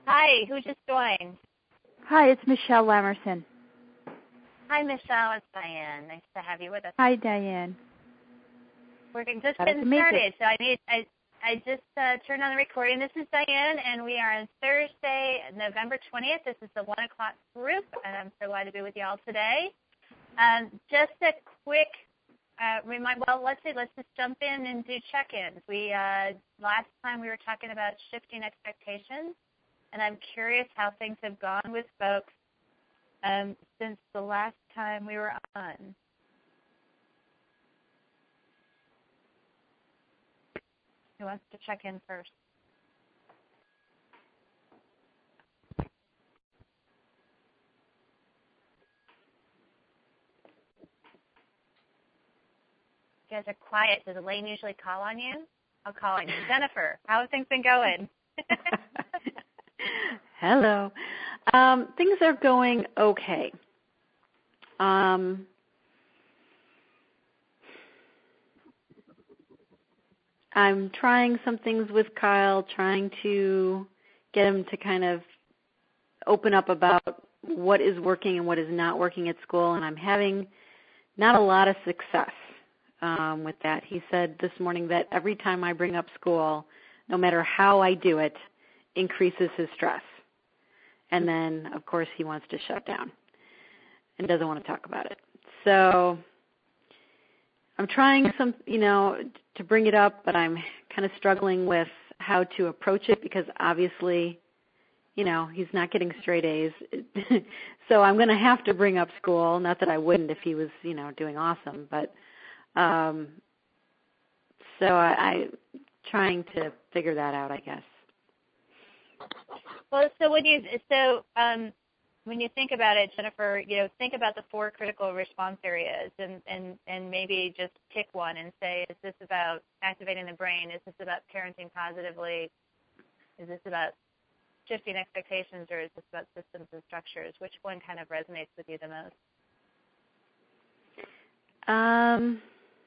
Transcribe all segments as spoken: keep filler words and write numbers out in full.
Hi, who just joined? Hi, it's Michelle Lamerson. Hi, Michelle. It's Diane. Nice to have you with us. Hi, Diane. We're just Glad getting to make started, it. so I need I I just uh, turned on the recording. This is Diane, and we are on Thursday, November twentieth. This is the one o'clock group, and I'm so glad to be with you all today. Um, just a quick uh, remind. Well, let's see. Let's just jump in and do check-ins. We uh, last time we were talking about shifting expectations, and I'm curious how things have gone with folks um, since the last time we were on. Who wants to check in first? You guys are quiet. Does Elaine usually call on you? I'll call on you. Jennifer, how have things been going? Hello. Um, things are going okay. Um, I'm trying some things with Kyle, trying to get him to kind of open up about what is working and what is not working at school, and I'm having not a lot of success um, with that. He said this morning that every time I bring up school, no matter how I do it, increases his stress. And then, of course, he wants to shut down and doesn't want to talk about it. So I'm trying some, you know, to bring it up, but I'm kind of struggling with how to approach it because obviously, you know, he's not getting straight A's. So I'm going to have to bring up school. Not that I wouldn't if he was, you know, doing awesome, but um, so I, I'm trying to figure that out, I guess. Well, so when you so um, when you think about it, Jennifer, you know, think about the four critical response areas, and, and, and maybe just pick one and say, is this about activating the brain? Is this about parenting positively? Is this about shifting expectations, or is this about systems and structures? Which one kind of resonates with you the most? Um.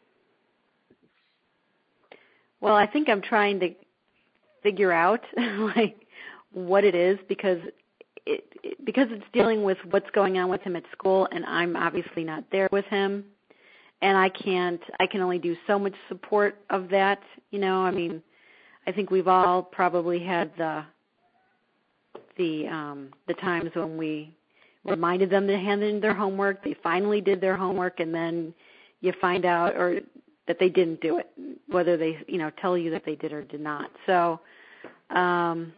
Well, I think I'm trying to figure out like what it is because it, it because it's dealing with what's going on with him at school, and I'm obviously not there with him, and I can't. I can only do so much support of that. You know, I mean, I think we've all probably had the the um, the times when we reminded them to hand in their homework. They finally did their homework, and then you find out or that they didn't do it, whether they, you know, tell you that they did or did not. So um,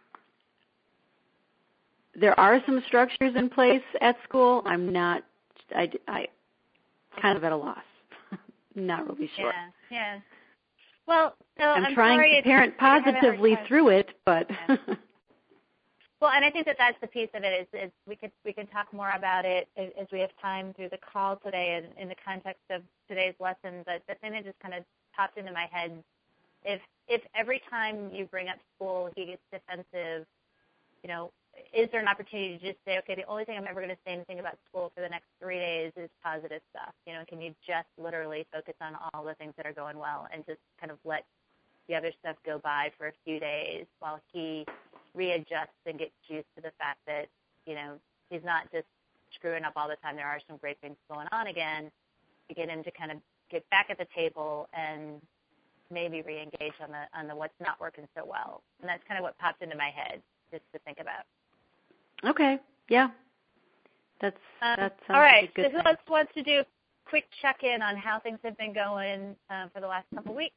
there are some structures in place at school. I'm not, I, I kind of at a loss. Not really sure. Yeah, yeah. Well, so I'm, I'm trying sorry to parent positively through it, but. Yeah. Well, and I think that that's the piece of it is, is we could we can talk more about it as, as we have time through the call today and in the context of today's lesson. But the thing that just kind of popped into my head, if if every time you bring up school he gets defensive, you know, is there an opportunity to just say, okay, the only thing I'm ever going to say anything about school for the next three days is positive stuff. You know, can you just literally focus on all the things that are going well and just kind of let the other stuff go by for a few days while he readjusts and gets used to the fact that, you know, he's not just screwing up all the time. There are some great things going on again, to get him to kind of get back at the table and maybe re-engage on the on the what's not working so well. And that's kind of what popped into my head just to think about. Okay. Yeah. That's Um, that sounds all right. like a good So who thing. else wants to do a quick check-in on how things have been going um, for the last couple of weeks?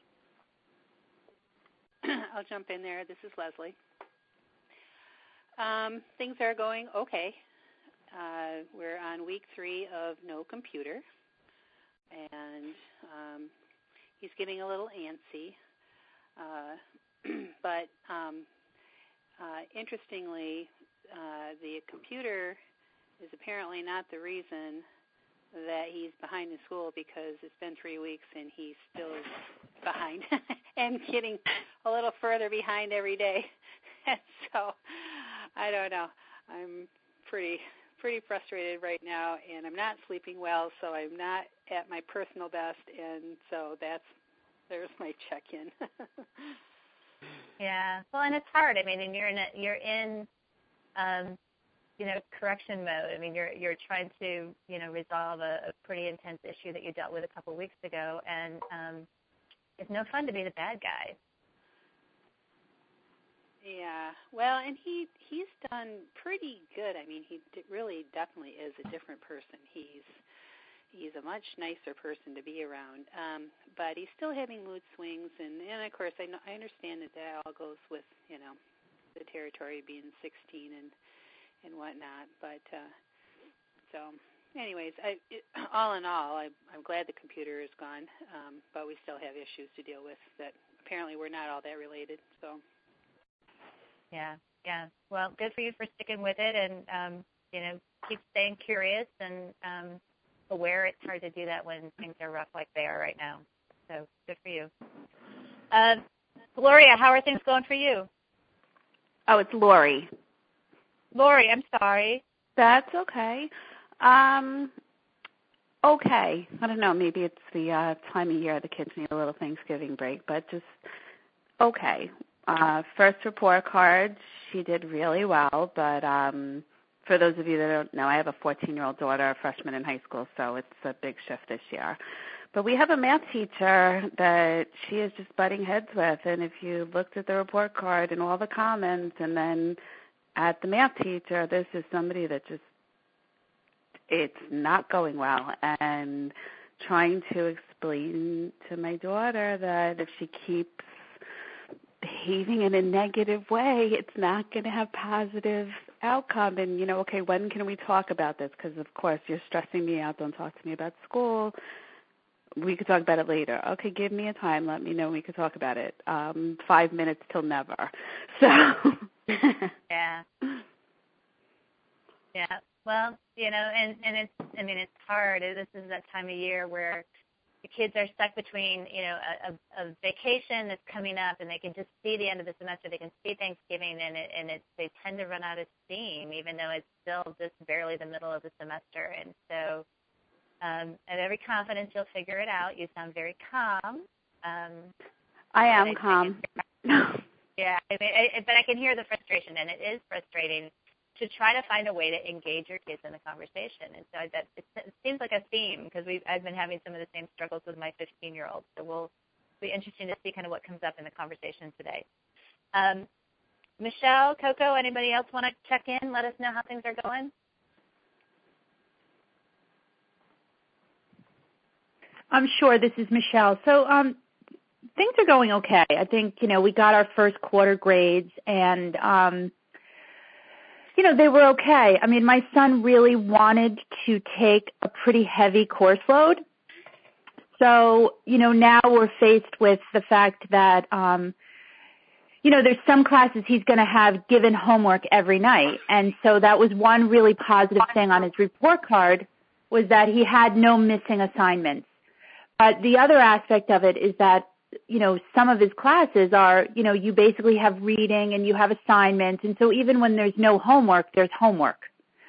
I'll jump in there. This is Leslie. Um, things are going okay. Uh, we're on week three of no computer, and um, he's getting a little antsy. Uh, but um, uh, interestingly, uh, the computer is apparently not the reason that he's behind in school, because it's been three weeks and he's still behind and getting a little further behind every day. And so I don't know. I'm pretty pretty frustrated right now, and I'm not sleeping well, so I'm not at my personal best, and so that's there's my check-in. Yeah. Well, and it's hard. I mean, and you're in a, you're in, um, you know, correction mode. I mean, you're you're trying to, you know, resolve a, a pretty intense issue that you dealt with a couple of weeks ago, and um, it's no fun to be the bad guy. Yeah. Well, and he he's done pretty good. I mean, he d- really definitely is a different person. He's he's a much nicer person to be around. Um, but he's still having mood swings, and, and of course, I know, I understand that that all goes with, you know, the territory being sixteen and and whatnot. But uh, so, anyways, I it, all in all, I, I'm glad the computer is gone. Um, but we still have issues to deal with that apparently we're not all that related. So. Yeah, yeah. Well, good for you for sticking with it, and um, you know, keep staying curious and um, aware. It's hard to do that when things are rough like they are right now. So good for you. Uh, Gloria, how are things going for you? Oh, it's Lori. Lori, I'm sorry. That's okay. Um, okay. I don't know. Maybe it's the uh, time of year the kids need a little Thanksgiving break, but just okay. Uh, first report card, she did really well, but um, for those of you that don't know, I have a fourteen-year-old daughter, a freshman in high school, so it's a big shift this year. But we have a math teacher that she is just butting heads with, and if you looked at the report card and all the comments and then at the math teacher, this is somebody that just, it's not going well, and trying to explain to my daughter that if she keeps behaving in a negative way, it's not going to have positive outcome. And, you know, okay, when can we talk about this? Because, of course, you're stressing me out. Don't talk to me about school. We could talk about it later. Okay, give me a time. Let me know when we could talk about it. Um, five minutes till never. So. Yeah. Yeah. Well, you know, and, and it's, I mean, it's hard. This is that time of year where the kids are stuck between, you know, a, a vacation that's coming up, and they can just see the end of the semester. They can see Thanksgiving, and it, and it, they tend to run out of steam, even though it's still just barely the middle of the semester. And so, um, I have every confidence you'll figure it out. You sound very calm. Um, I am calm. Yeah, I mean, I, but I can hear the frustration, and it is frustrating to try to find a way to engage your kids in the conversation. And so that it, it seems like a theme, because we've I've been having some of the same struggles with my fifteen-year-old. So we'll be interesting to see kind of what comes up in the conversation today. Um, Michelle, Coco, anybody else want to check in? Let us know how things are going. I'm sure. This is Michelle. So um, things are going okay. I think, you know, we got our first quarter grades, and um, you know, they were okay. I mean, my son really wanted to take a pretty heavy course load. So, you know, now we're faced with the fact that, um, you know, there's some classes he's going to have given homework every night. And so that was one really positive thing on his report card, was that he had no missing assignments. But the other aspect of it is that, you know, some of his classes are, you know, you basically have reading and you have assignments. And so even when there's no homework, there's homework.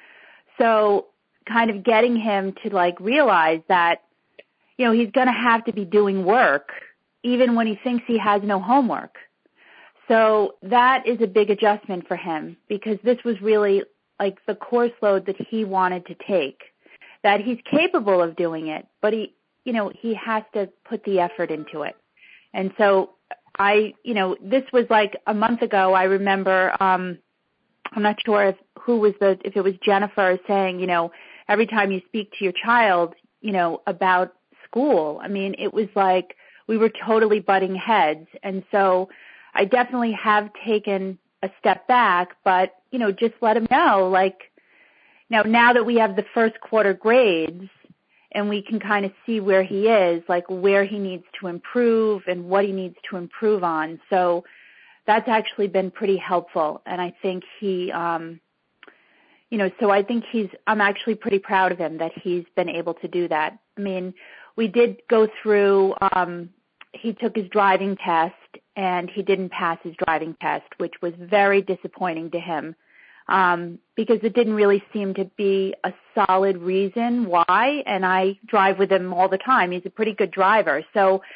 So kind of getting him to, like, realize that, you know, he's going to have to be doing work even when he thinks he has no homework. So that is a big adjustment for him, because this was really like the course load that he wanted to take, that he's capable of doing it, but he, you know, he has to put the effort into it. And so I, you know, this was like a month ago. I remember, um, I'm not sure if who was the, if it was Jennifer saying, you know, every time you speak to your child, you know, about school, I mean, it was like we were totally butting heads. And so I definitely have taken a step back, but, you know, just let him know, like, now, now that we have the first quarter grades, and we can kind of see where he is, like where he needs to improve and what he needs to improve on. So that's actually been pretty helpful. And I think he, um, you know, so I think he's, I'm actually pretty proud of him that he's been able to do that. I mean, we did go through, um, he took his driving test and he didn't pass his driving test, which was very disappointing to him. Um, because it didn't really seem to be a solid reason why, and I drive with him all the time. He's a pretty good driver. So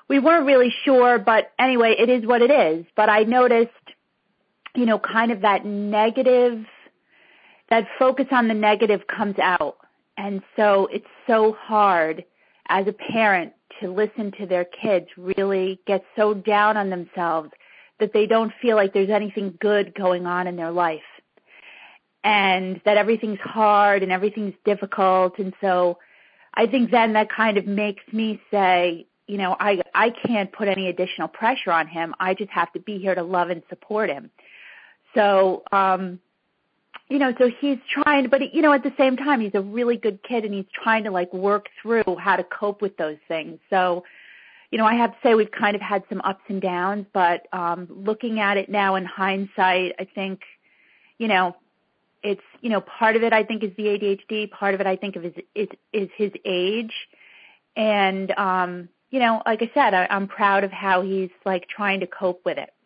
we weren't really sure, but anyway, it is what it is. But I noticed, you know, kind of that negative, that focus on the negative comes out. And so it's so hard as a parent to listen to their kids really get so down on themselves that they don't feel like there's anything good going on in their life, and that everything's hard and everything's difficult. And so I think then that kind of makes me say, you know, I, I can't put any additional pressure on him. I just have to be here to love and support him. So, um, you know, so he's trying, but, you know, at the same time, he's a really good kid, and he's trying to, like, work through how to cope with those things. So, you know, I have to say we've kind of had some ups and downs, but um, looking at it now in hindsight, I think, you know, it's, you know, part of it I think is the A D H D, part of it I think of is, is, is his age. And, um, you know, like I said, I, I'm proud of how he's, like, trying to cope with it.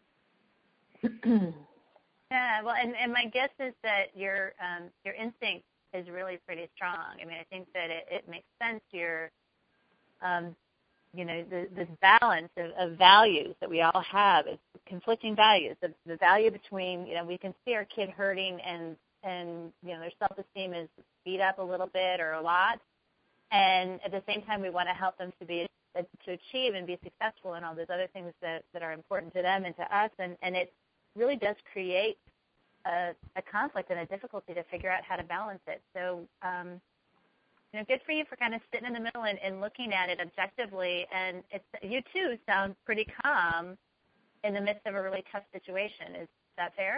Yeah, well, and, and my guess is that your um, your instinct is really pretty strong. I mean, I think that it, it makes sense. Your, um, you know, the, this balance of, of values that we all have is conflicting values. The, the value between, you know, we can see our kid hurting and, and you know, their self-esteem is beat up a little bit or a lot. And at the same time, we want to help them to be to achieve and be successful and all those other things that, that are important to them and to us. And, and it really does create a, a conflict and a difficulty to figure out how to balance it. So, um, you know, good for you for kind of sitting in the middle and, and looking at it objectively. And it's, you, too, sound pretty calm in the midst of a really tough situation. Is that fair?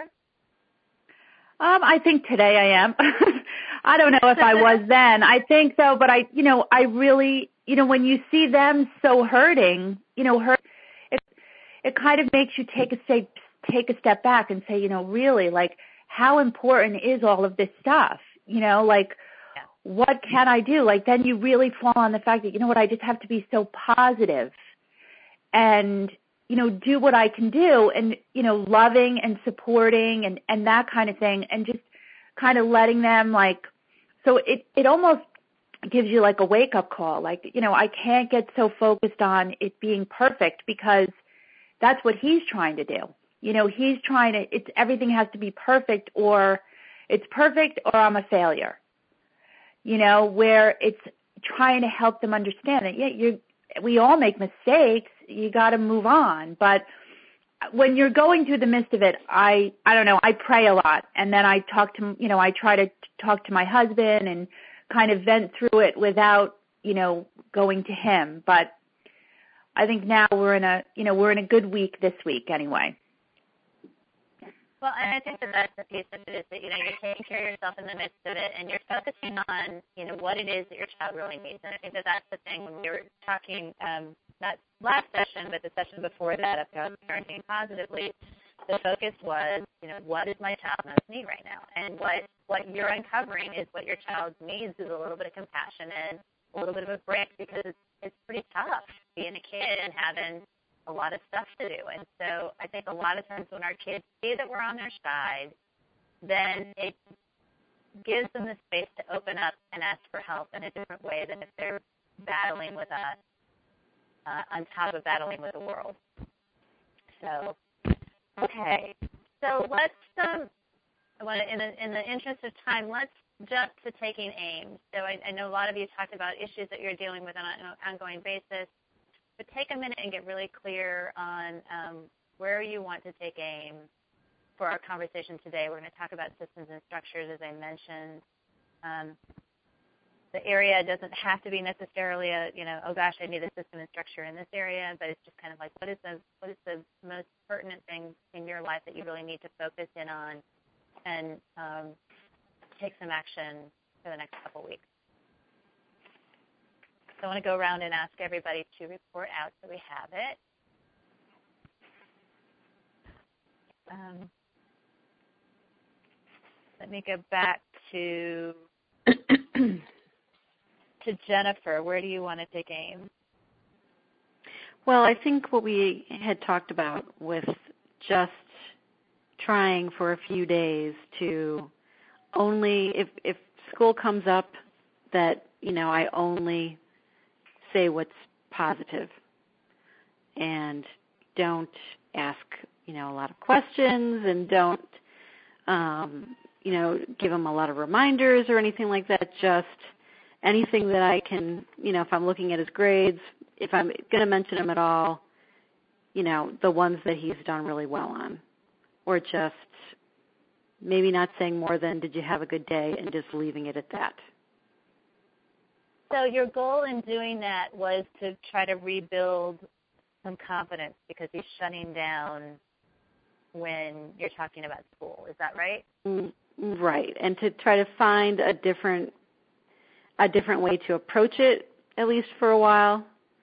Um, I think today I am. I don't know if I was then. I think so, but I, you know, I really, you know, when you see them so hurting, you know, hurt, it, it kind of makes you take a step, take a step back and say, you know, really, like, how important is all of this stuff? You know, like, yeah. What can I do? Like, then you really fall on the fact that, you know what, I just have to be so positive and, you know, do what I can do and, you know, loving and supporting and, and that kind of thing, and just kind of letting them, like, so it, it almost gives you like a wake-up call. Like, you know, I can't get so focused on it being perfect because that's what he's trying to do. You know, he's trying to, it's, everything has to be perfect, or it's perfect or I'm a failure. You know, where it's trying to help them understand that, yeah, you're, we all make mistakes. You got to move on. But when you're going through the midst of it, I, I don't know, I pray a lot. And then I talk to, you know, I try to talk to my husband and kind of vent through it without, you know, going to him. But I think now we're in a, you know, we're in a good week this week anyway. Well, and I think that that's the piece of it is that, you know, you're taking care of yourself in the midst of it, and you're focusing on, you know, what it is that your child really needs. And I think that that's the thing when we were talking, um, not last session, but the session before that about parenting positively, the focus was, you know, what does my child most need right now? And what, what you're uncovering is what your child needs is a little bit of compassion and a little bit of a break, because it's, it's pretty tough being a kid and having a lot of stuff to do. And so I think a lot of times when our kids see that we're on their side, then it gives them the space to open up and ask for help in a different way than if they're battling with us uh, on top of battling with the world. So, okay. So let's, um, in the, in the interest of time, let's jump to taking AIM. So I, I know a lot of you talked about issues that you're dealing with on an ongoing basis. But take a minute and get really clear on um, where you want to take AIM for our conversation today. We're going to talk about systems and structures, as I mentioned. Um, the area doesn't have to be necessarily a, you know, oh gosh, I need a system and structure in this area, but it's just kind of like what is the what is the most pertinent thing in your life that you really need to focus in on and um, take some action for the next couple weeks. So I want to go around and ask everybody to report out so we have it. Um, let me go back to to Jennifer. Where do you want to take AIM? Well, I think what we had talked about with just trying for a few days to only, if, if school comes up, that, you know, I only say what's positive. and don't ask, you know, a lot of questions, and don't, um, you know, give him a lot of reminders or anything like that. Just anything that I can, you know, if I'm looking at his grades, if I'm going to mention him at all, you know, the ones that he's done really well on, or just maybe not saying more than "Did you have a good day?" and just leaving it at that. So your goal in doing that was to try to rebuild some confidence because he's shutting down when you're talking about school. Is that right? Right, and to try to find a different a different way to approach it, at least for a while.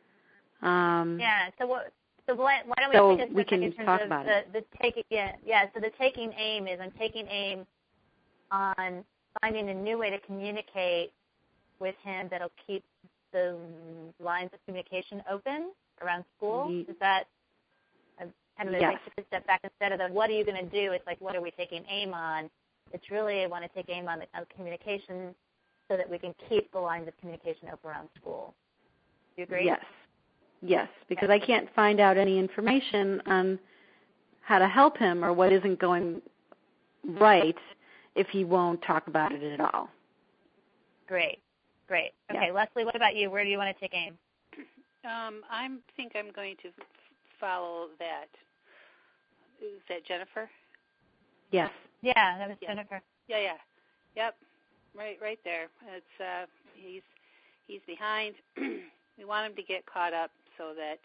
Um, yeah. So what? So why, why don't we so take a we can in terms talk of about the, it. the take, yeah, yeah. So the taking aim is I'm taking aim on finding a new way to communicate with him that'll keep the lines of communication open around school. Mm-hmm. Is that a, kind of a yes. take a step back instead of the what are you going to do? It's like what are we taking aim on? It's really I want to take aim on the on communication so that we can keep the lines of communication open around school. Do you agree? Yes. Yes, because I can't find out any information on how to help him or what isn't going right if he won't talk about it at all. Great, great. Okay, yeah. Leslie, what about you? Where do you want to take aim? Um, I think I'm going to follow that. Is that Jennifer? Yes. Yeah, that was yeah. Jennifer. Yeah, yeah, yep, right, right there. It's uh, he's he's behind. We want him to get caught up so that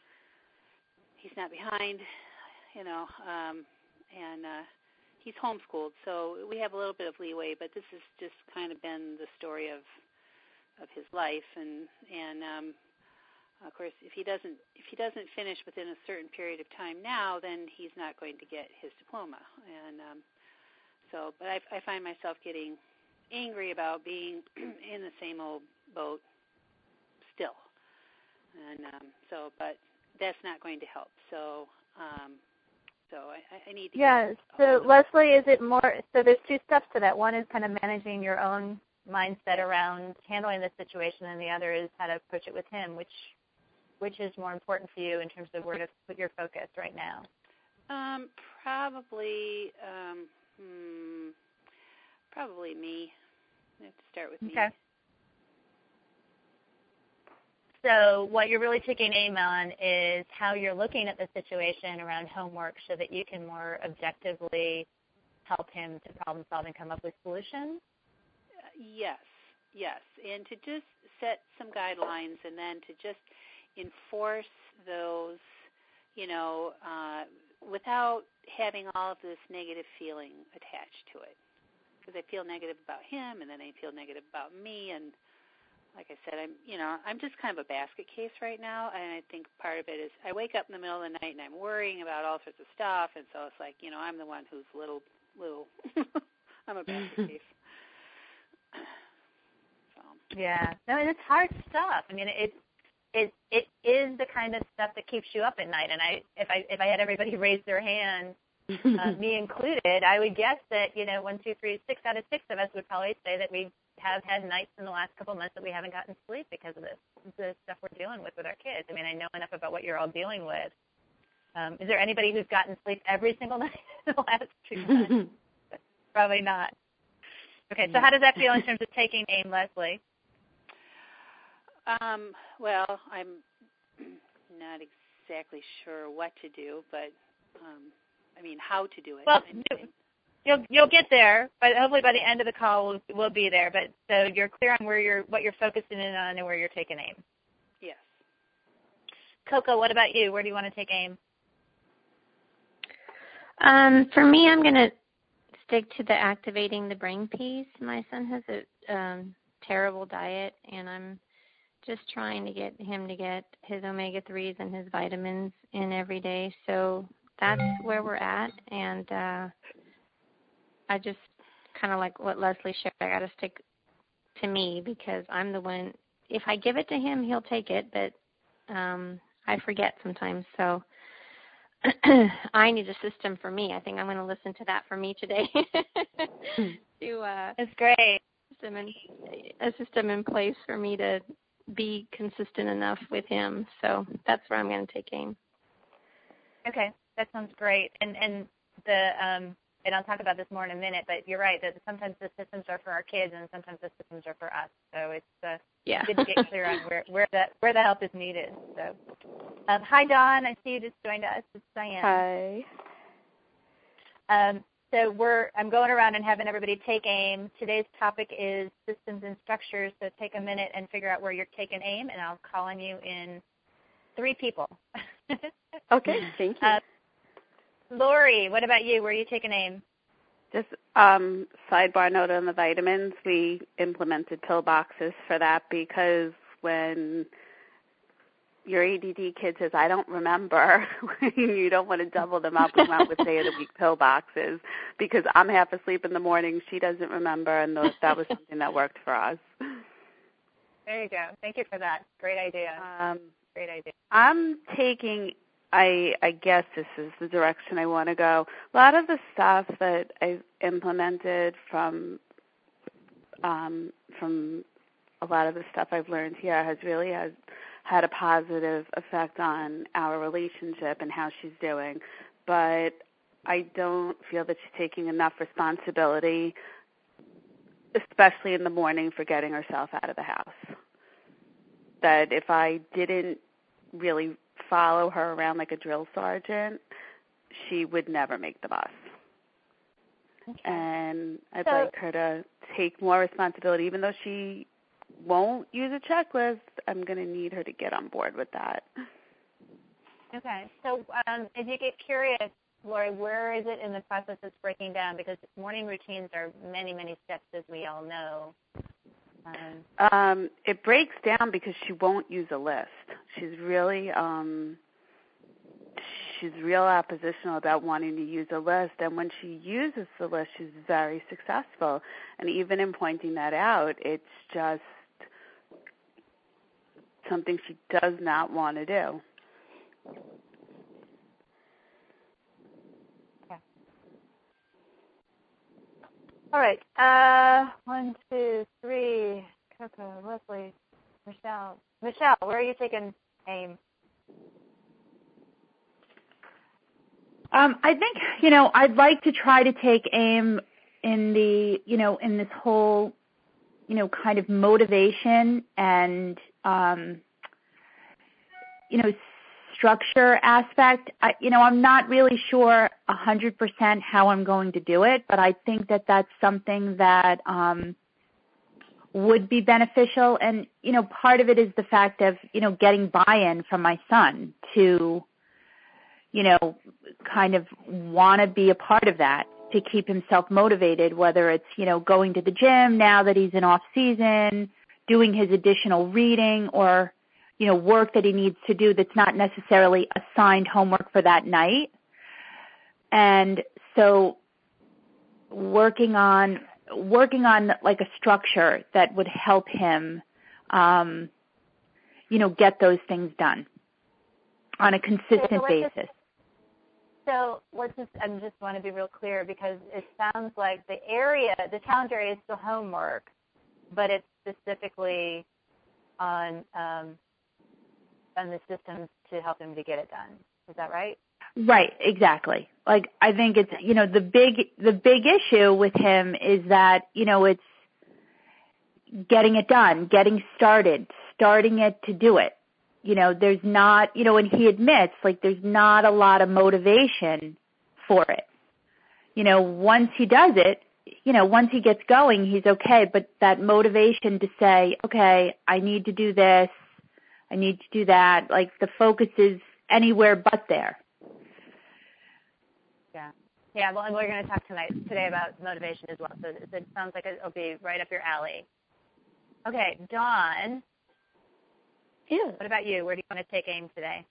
he's not behind, you know, um, and uh, he's homeschooled, so we have a little bit of leeway, but this has just kind of been the story of of his life, and and um, of course, if he doesn't if he doesn't finish within a certain period of time now, then he's not going to get his diploma, and um, so, but I, I find myself getting angry about being in the same old boat still. And um, so, but that's not going to help. So, um, so I, I need to. Yeah. So Leslie, is it more? So there's two steps to that. One is kind of managing your own mindset around handling the situation, and the other is how to approach it with him. Which, which is more important for you in terms of where to put your focus right now? Um, probably, um, hmm, probably me. I have to start with me. Okay. So what you're really taking aim on is how you're looking at the situation around homework so that you can more objectively help him to problem solve and come up with solutions? Uh, yes, yes. And to just set some guidelines and then to just enforce those, you know, uh, without having all of this negative feeling attached to it. Because I feel negative about him and then I feel negative about me, and like I said, I'm, you know, I'm just kind of a basket case right now, and I think part of it is I wake up in the middle of the night and I'm worrying about all sorts of stuff, and so it's like, you know, I'm the one who's little, little, I'm a basket case. So. Yeah, no, and it's hard stuff. I mean, it it it is the kind of stuff that keeps you up at night. And I, if I if I had everybody raise their hand, uh, me included, I would guess that you know, one, two, three, six out of six of us would probably say that we have had nights in the last couple of months that we haven't gotten sleep because of this, the stuff we're dealing with with our kids. I mean, I know enough about what you're all dealing with. Um, is there anybody who's gotten sleep every single night in the last two months? Probably not. Okay, so how does that feel in terms of taking aim, Leslie? Um, well, I'm not exactly sure what to do, but um, I mean, how to do it. Well, You'll you'll get there, but hopefully by the end of the call we'll we'll be there. But so you're clear on where you're what you're focusing in on and where you're taking aim. Yes. Coco, what about you? Where do you want to take aim? Um, for me, I'm going to stick to the activating the brain piece. My son has a um, terrible diet, and I'm just trying to get him to get his omega threes and his vitamins in every day. So that's where we're at, and uh, I just kind of like what Leslie shared. I got to stick to me because I'm the one. If I give it to him, he'll take it, but um, I forget sometimes. So I need a system for me. I think I'm going to listen to that for me today. to uh, That's great. System in, a system in place for me to be consistent enough with him. So that's where I'm going to take AIM. Okay, that sounds great. And and the um, and I'll talk about this more in a minute, but you're right that sometimes the systems are for our kids and sometimes the systems are for us. So it's uh, yeah. good to get clear on where where the where the help is needed. So, um, hi Dawn, I see you just joined us. It's Diane. Hi. Um, so we're I'm going around and having everybody take AIM. Today's topic is systems and structures. So take a minute and figure out where you're taking AIM, and I'll call on you in three people. Okay, thank you. Uh, Lori, what about you? Where are you taking AIM? Just um, sidebar note on the vitamins. We implemented pill boxes for that because when your A D D kid says, I don't remember, you don't want to double them up and come out with day-of-the-week pill boxes because I'm half asleep in the morning, she doesn't remember, and those, that was something that worked for us. There you go. Thank you for that. Great idea. Um, Great idea. I'm taking, I, I guess this is the direction I want to go. A lot of the stuff that I've implemented from um, from a lot of the stuff I've learned here has really has had a positive effect on our relationship and how she's doing. But I don't feel that she's taking enough responsibility, especially in the morning, for getting herself out of the house. That if I didn't really follow her around like a drill sergeant, she would never make the bus. Okay. And I'd so, like her to take more responsibility. Even though she won't use a checklist, I'm going to need her to get on board with that. Okay. So um, if you get curious, Lori, where is it in the process it's breaking down? Because morning routines are many, many steps, as we all know. Um, um, it breaks down because she won't use a list. She's really, um, she's real oppositional about wanting to use a list. And when she uses the list, she's very successful. And even in pointing that out, it's just something she does not want to do. All right. Uh, one, two, three. Coco, Leslie, Michelle. Michelle, where are you taking AIM? Um, I think, you know, I'd like to try to take AIM in the, you know, in this whole, you know, kind of motivation and, um, you know, structure aspect. I, you know, I'm not really sure one hundred percent how I'm going to do it, but I think that that's something that um, would be beneficial. And, you know, part of it is the fact of, you know, getting buy-in from my son to, you know, kind of want to be a part of that, to keep himself motivated, whether it's, you know, going to the gym now that he's in off season, doing his additional reading, or, you know, work that he needs to do that's not necessarily assigned homework for that night. And so working on, working on like a structure that would help him, um, you know, get those things done on a consistent so, so basis. Just, so let's just, I just want to be real clear, because it sounds like the area, the challenge area is still homework, but it's specifically on, um, on the systems to help him to get it done. Is that right? Right, exactly. Like, I think it's, you know, the big, the big issue with him is that, you know, it's getting it done, getting started, starting it to do it. You know, there's not, you know, and he admits, like, there's not a lot of motivation for it. You know, once he does it, you know, once he gets going, he's okay, but that motivation to say, okay, I need to do this, I need to do that, like, the focus is anywhere but there. Yeah. Yeah, well, and we're going to talk tonight, today about motivation as well, so it sounds like it'll be right up your alley. Okay, Dawn. Yeah. What about you? Where do you want to take AIM today?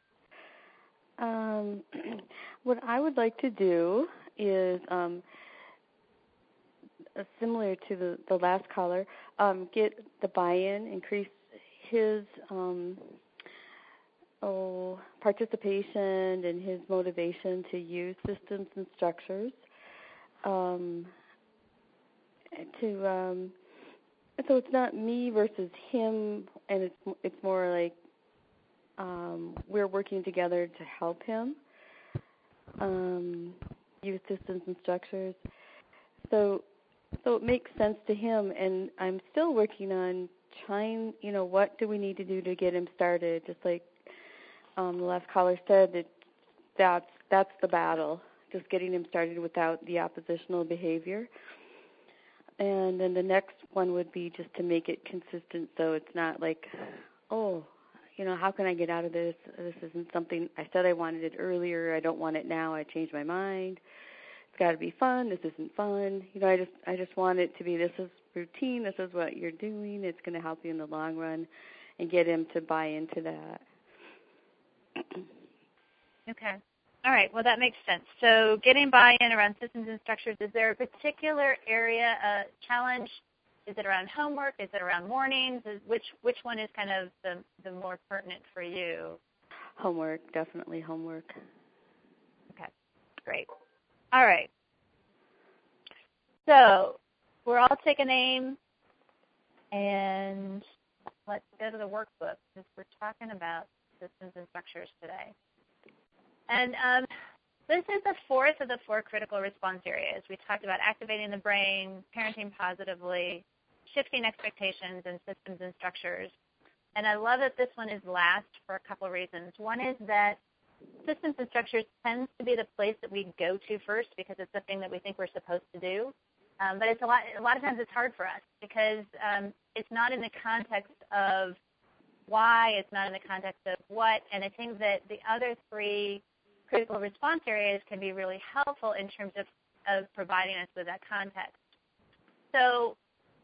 Um, what I would like to do is um, uh, similar to the, the last caller, um, get the buy-in, increase his um, oh, participation and his motivation to use systems and structures, um, to um, so it's not me versus him, and it's it's more like um, we're working together to help him um, use systems and structures. So so it makes sense to him, and I'm still working on trying. You know, what do we need to do to get him started? Just like um, the last caller said, that that's that's the battle. Just getting him started without the oppositional behavior. And then the next one would be just to make it consistent, so it's not like, oh, you know, how can I get out of this? This isn't something, I said I wanted it earlier, I don't want it now, I changed my mind. It's got to be fun, this isn't fun. You know, I just I just want it to be, this is routine, this is what you're doing, it's going to help you in the long run, and get him to buy into that. Okay. All right. Well, that makes sense. So getting buy-in around systems and structures, is there a particular area, uh, challenge? Is it around homework? Is it around mornings? Is, which which one is kind of the, the more pertinent for you? Homework, definitely homework. Okay. Great. All right. So we're all take a name, and let's go to the workbook because we're talking about systems and structures today. And um, this is the fourth of the four critical response areas. We talked about activating the brain, parenting positively, shifting expectations, and systems and structures. And I love that this one is last for a couple of reasons. One is that systems and structures tends to be the place that we go to first because it's the thing that we think we're supposed to do. Um, but it's a lot, a lot of times it's hard for us because um, it's not in the context of why, it's not in the context of what, and I think that the other three critical response areas can be really helpful in terms of, of providing us with that context. So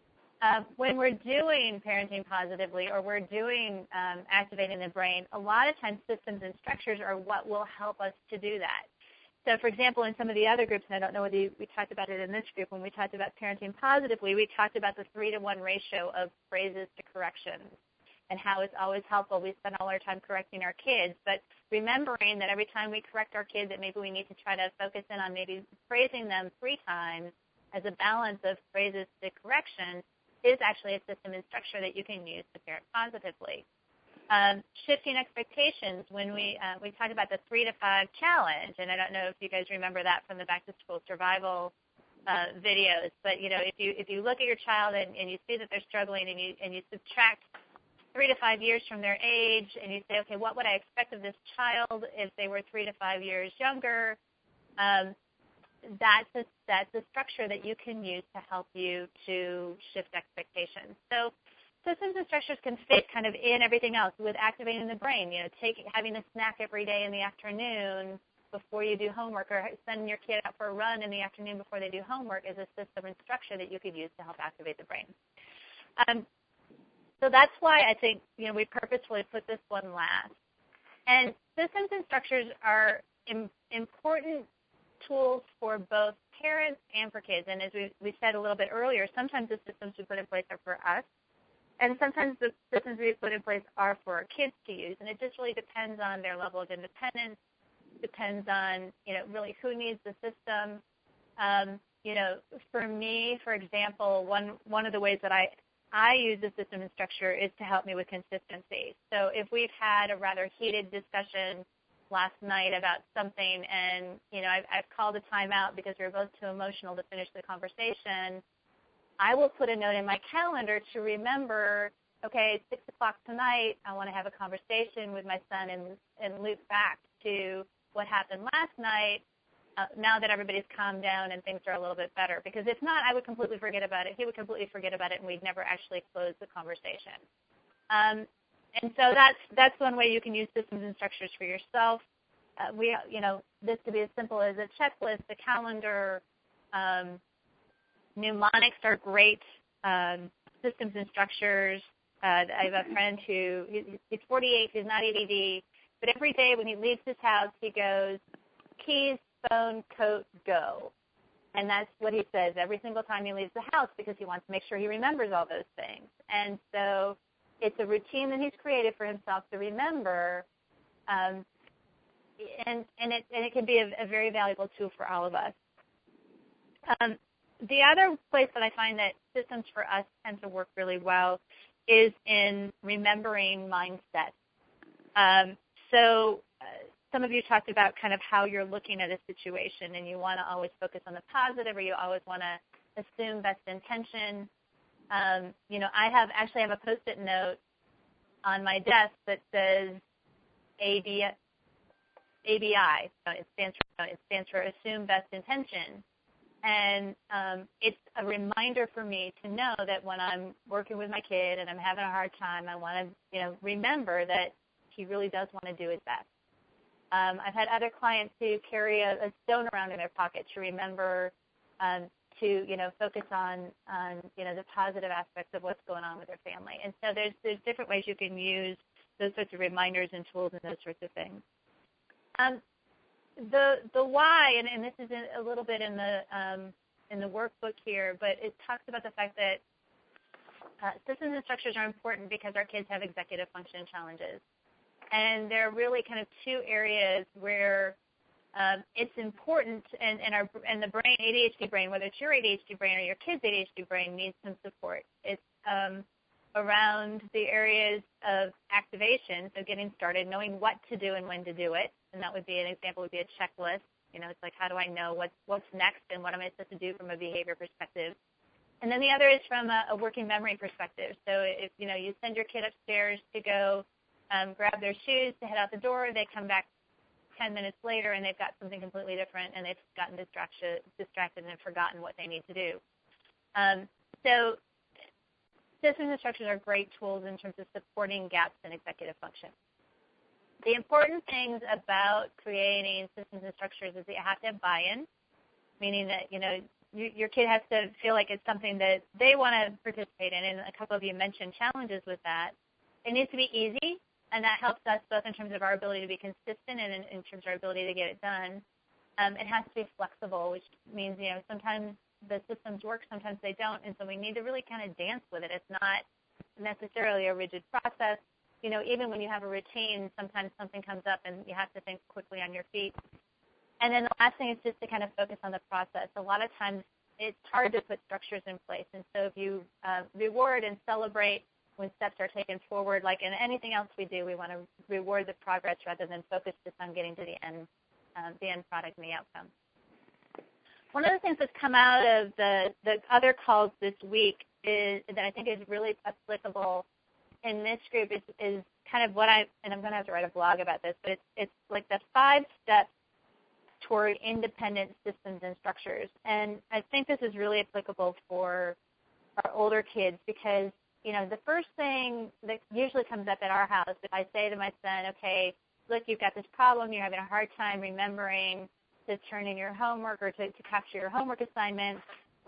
uh, when we're doing parenting positively or we're doing um, activating the brain, a lot of times systems and structures are what will help us to do that. So, for example, in some of the other groups, and I don't know whether you, we talked about it in this group, when we talked about parenting positively, we talked about the three to one ratio of phrases to corrections, and how it's always helpful. We spend all our time correcting our kids, but remembering that every time we correct our kids, that maybe we need to try to focus in on maybe phrasing them three times as a balance of phrases to correction is actually a system and structure that you can use to parent positively. Um, shifting expectations, when we uh, we talked about the three to five challenge, and I don't know if you guys remember that from the back to school survival uh, videos, but you know, if you if you look at your child and, and you see that they're struggling and you and you subtract three to five years from their age, and you say, okay, what would I expect of this child if they were three to five years younger? Um, that's a, that's a structure that you can use to help you to shift expectations. So systems and structures can fit kind of in everything else with activating the brain. You know, taking having a snack every day in the afternoon before you do homework, or sending your kid out for a run in the afternoon before they do homework is a system and structure that you could use to help activate the brain. Um, So that's why I think, you know, we purposefully put this one last. And systems and structures are im- important tools for both parents and for kids. And as we, we said a little bit earlier, sometimes the systems we put in place are for us, and sometimes the systems we put in place are for our kids to use. And it just really depends on their level of independence, depends on, you know, really who needs the system. Um, you know, for me, for example, one, one of the ways that I I use the system and structure is to help me with consistency. So if we've had a rather heated discussion last night about something and, you know, I've, I've called a timeout because we were both too emotional to finish the conversation, I will put a note in my calendar to remember, okay, it's six o'clock tonight, I want to have a conversation with my son and, and loop back to what happened last night. Uh, now that everybody's calmed down and things are a little bit better. Because if not, I would completely forget about it. He would completely forget about it, and we'd never actually close the conversation. Um, and so that's that's one way you can use systems and structures for yourself. Uh, we, you know, this could be as simple as a checklist, a calendar. Um, mnemonics are great um, systems and structures. Uh, I have a friend who he's forty-eight, he's not A D D, but every day when he leaves his house, he goes, keys, phone, coat, go. And that's what he says every single time he leaves the house because he wants to make sure he remembers all those things. And so it's a routine that he's created for himself to remember, um, and, and, it, and it can be a, a very valuable tool for all of us. Um, the other place that I find that systems for us tend to work really well is in remembering mindset. Um, so uh, some of you talked about kind of how you're looking at a situation, and you want to always focus on the positive, or you always want to assume best intention. Um, you know, I have actually have a Post-it note on my desk that says A B I. A B I. It stands for it stands for Assume Best Intention. And um, it's a reminder for me to know that when I'm working with my kid and I'm having a hard time, I want to, you know, remember that he really does want to do his best. Um, I've had other clients who carry a, a stone around in their pocket to remember um, to, you know, focus on, on, you know, the positive aspects of what's going on with their family. And so there's there's different ways you can use those sorts of reminders and tools and those sorts of things. Um, The the why, and, and this is a little bit in the um, in the workbook here, but it talks about the fact that uh, systems and structures are important because our kids have executive function challenges, and there are really kind of two areas where um, it's important, and, and our and the brain, A D H D brain, whether it's your A D H D brain or your kid's A D H D brain, needs some support. It's um, around the areas of activation, so getting started, knowing what to do and when to do it. And that would be an example would be a checklist. You know, it's like, how do I know what's, what's next and what am I supposed to do from a behavior perspective? And then the other is from a, a working memory perspective. So if, you know, you send your kid upstairs to go um, grab their shoes to head out the door, they come back ten minutes later and they've got something completely different and they've gotten distracted, distracted and forgotten what they need to do. Um, so systems and structures are great tools in terms of supporting gaps in executive function. The important things about creating systems and structures is that you have to have buy-in, meaning that, you know, you, your kid has to feel like it's something that they want to participate in, and a couple of you mentioned challenges with that. It needs to be easy, and that helps us both in terms of our ability to be consistent and in, in terms of our ability to get it done. Um, it has to be flexible, which means, you know, sometimes the systems work, sometimes they don't, and so we need to really kind of dance with it. It's not necessarily a rigid process. You know, even when you have a routine, sometimes something comes up and you have to think quickly on your feet. And then the last thing is just to kind of focus on the process. A lot of times it's hard to put structures in place. And so if you uh, reward and celebrate when steps are taken forward, like in anything else we do, we want to reward the progress rather than focus just on getting to the end, uh, the end product and the outcome. One of the things that's come out of the, the other calls this week is that I think is really applicable in this group is, is kind of what I, and I'm going to have to write a blog about this, but it's, it's like the five steps toward independent systems and structures. And I think this is really applicable for our older kids because, you know, the first thing that usually comes up at our house, if I say to my son, okay, look, you've got this problem, you're having a hard time remembering to turn in your homework or to, to capture your homework assignments,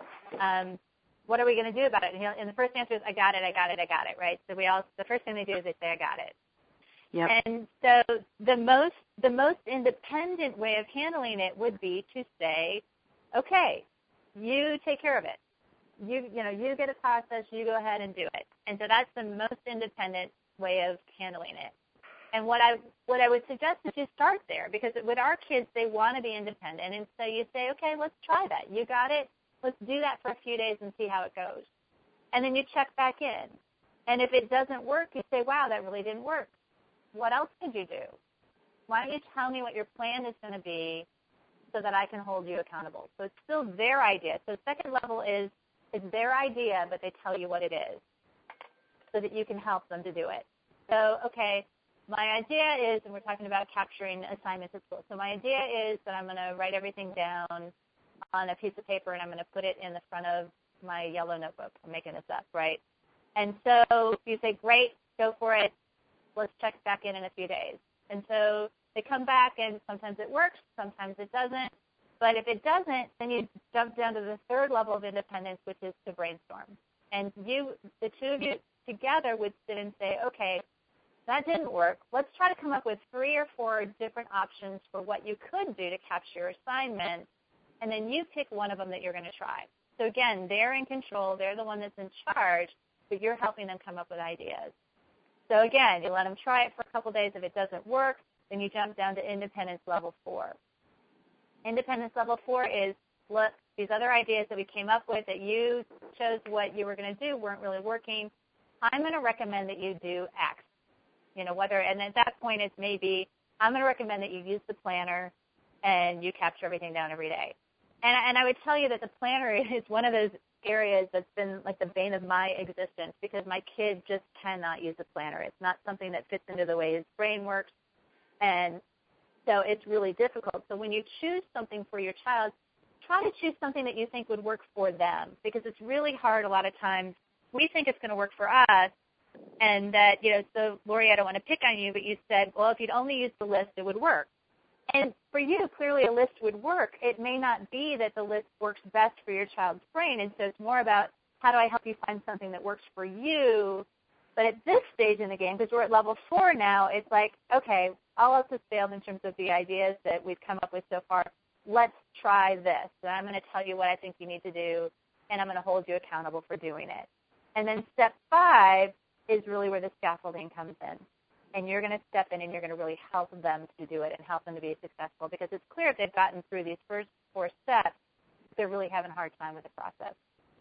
um, what are we going to do about it? And, and the first answer is, I got it, I got it, I got it, right? So we all, the first thing they do is they say, I got it. Yep. And so the most, the most independent way of handling it would be to say, okay, you take care of it. You, you know, you get a process, you go ahead and do it. And so that's the most independent way of handling it. And what I, what I would suggest is you start there because with our kids, they want to be independent. And so you say, okay, let's try that. You got it. Let's do that for a few days and see how it goes. And then you check back in. And if it doesn't work, you say, wow, that really didn't work. What else could you do? Why don't you tell me what your plan is going to be so that I can hold you accountable? So it's still their idea. So the second level is it's their idea, but they tell you what it is so that you can help them to do it. So, okay, my idea is, and we're talking about capturing assignments at school. So my idea is that I'm going to write everything down on a piece of paper, and I'm going to put it in the front of my yellow notebook. I'm making this up, right? And so you say, great, go for it. Let's check back in in a few days. And so they come back, and sometimes it works, sometimes it doesn't. But if it doesn't, then you jump down to the third level of independence, which is to brainstorm. And you, the two of you together would sit and say, okay, that didn't work. Let's try to come up with three or four different options for what you could do to capture your assignment. And then you pick one of them that you're going to try. So again, they're in control. They're the one that's in charge, but you're helping them come up with ideas. So again, you let them try it for a couple of days. If it doesn't work, then you jump down to independence level four. Independence level four is look, these other ideas that we came up with that you chose what you were going to do weren't really working. I'm going to recommend that you do X. You know, whether, and at that point it's maybe, I'm going to recommend that you use the planner and you capture everything down every day. And, and I would tell you that the planner is one of those areas that's been like the bane of my existence because my kid just cannot use a planner. It's not something that fits into the way his brain works. And so it's really difficult. So when you choose something for your child, try to choose something that you think would work for them because it's really hard a lot of times. We think it's going to work for us and that, you know, so Lori, I don't want to pick on you, but you said, well, if you'd only use the list, it would work. And for you, clearly a list would work. It may not be that the list works best for your child's brain, and so it's more about how do I help you find something that works for you. But at this stage in the game, because we're at level four now, it's like, okay, all else has failed in terms of the ideas that we've come up with so far. Let's try this. So I'm going to tell you what I think you need to do, and I'm going to hold you accountable for doing it. And then step five is really where the scaffolding comes in. And you're going to step in and you're going to really help them to do it and help them to be successful because it's clear if they've gotten through these first four steps, they're really having a hard time with the process.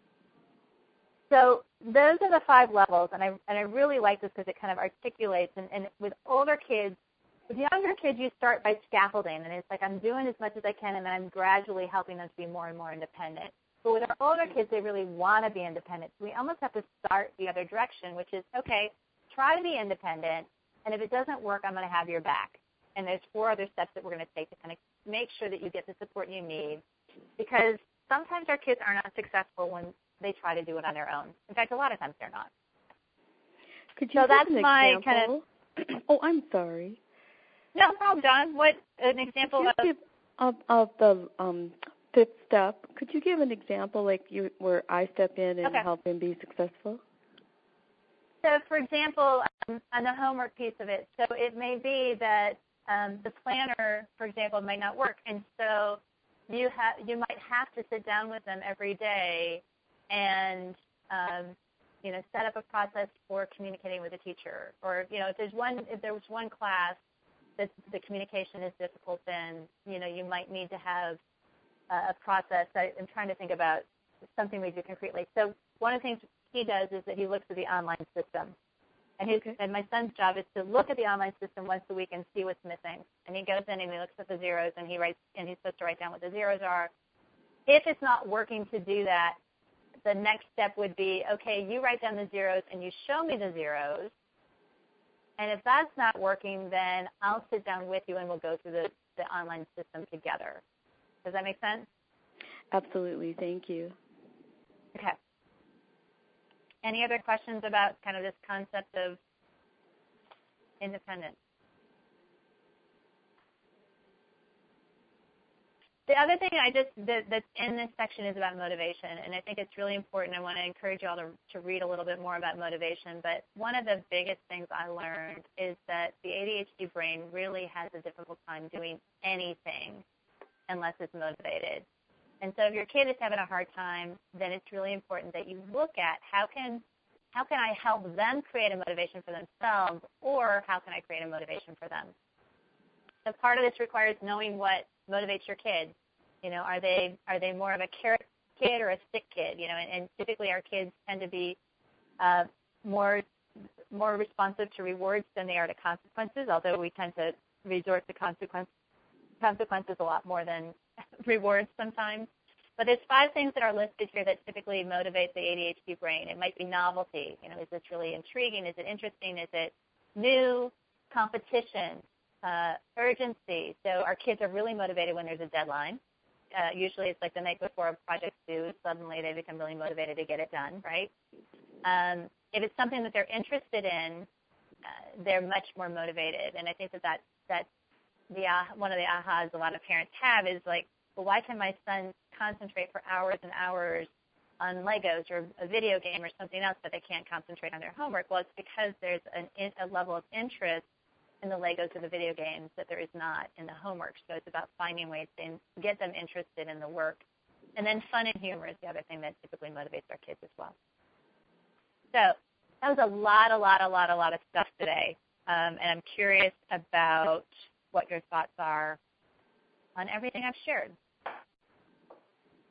So those are the five levels, and I and I really like this because it kind of articulates. And, and with older kids, with younger kids, you start by scaffolding, and it's like I'm doing as much as I can, and then I'm gradually helping them to be more and more independent. But with our older kids, they really want to be independent. So we almost have to start the other direction, which is, okay, try to be independent. And if it doesn't work, I'm going to have your back. And there's four other steps that we're going to take to kind of make sure that you get the support you need. Because sometimes our kids are not successful when they try to do it on their own. In fact, a lot of times they're not. Could you so give that's an my example? kind of. Oh, I'm sorry. No problem, John. What an example Could you of? Give, of of the um, fifth step? Could you give an example, like you where I step in and okay. help him be successful? So, for example, um, on the homework piece of it, so it may be that um, the planner, for example, might not work, and so you have you might have to sit down with them every day and um, you know set up a process for communicating with a teacher, or you know if there's one if there was one class that the communication is difficult, then you know you might need to have a process. I, I'm trying to think about something we do concretely. So one of the things he does is that he looks at the online system. And, his, okay. and my son's job is to look at the online system once a week and see what's missing. And he goes in and he looks at the zeros and he writes, and he's supposed to write down what the zeros are. If it's not working to do that, the next step would be, okay, you write down the zeros and you show me the zeros. And if that's not working, then I'll sit down with you and we'll go through the, the online system together. Does that make sense? Absolutely. Thank you. Okay. Any other questions about kind of this concept of independence? The other thing I just that, that's in this section is about motivation, and I think it's really important. I want to encourage you all to, to read a little bit more about motivation, but one of the biggest things I learned is that the A D H D brain really has a difficult time doing anything unless it's motivated. And so if your kid is having a hard time, then it's really important that you look at how can how can I help them create a motivation for themselves, or how can I create a motivation for them? So part of this requires knowing what motivates your kid. You know, are they are they more of a carrot kid or a stick kid? You know, and, and typically our kids tend to be uh, more more responsive to rewards than they are to consequences, although we tend to resort to consequence, consequences a lot more than rewards sometimes. But there's five things that are listed here that typically motivate the A D H D brain. It might be novelty. You know, is this really intriguing? Is it interesting? Is it new? Competition, uh, urgency. So our kids are really motivated when there's a deadline. Uh, usually it's like the night before a project's due. Suddenly they become really motivated to get it done, right? Um, if it's something that they're interested in, uh, they're much more motivated. And I think that, that that's the, uh, one of the ahas a lot of parents have is like, well, why can my son concentrate for hours and hours on Legos or a video game or something else, but they can't concentrate on their homework? Well, it's because there's an, a level of interest in the Legos or the video games that there is not in the homework. So it's about finding ways to get them interested in the work. And then fun and humor is the other thing that typically motivates our kids as well. So that was a lot, a lot, a lot, a lot of stuff today. Um, and I'm curious about what your thoughts are on everything I've shared.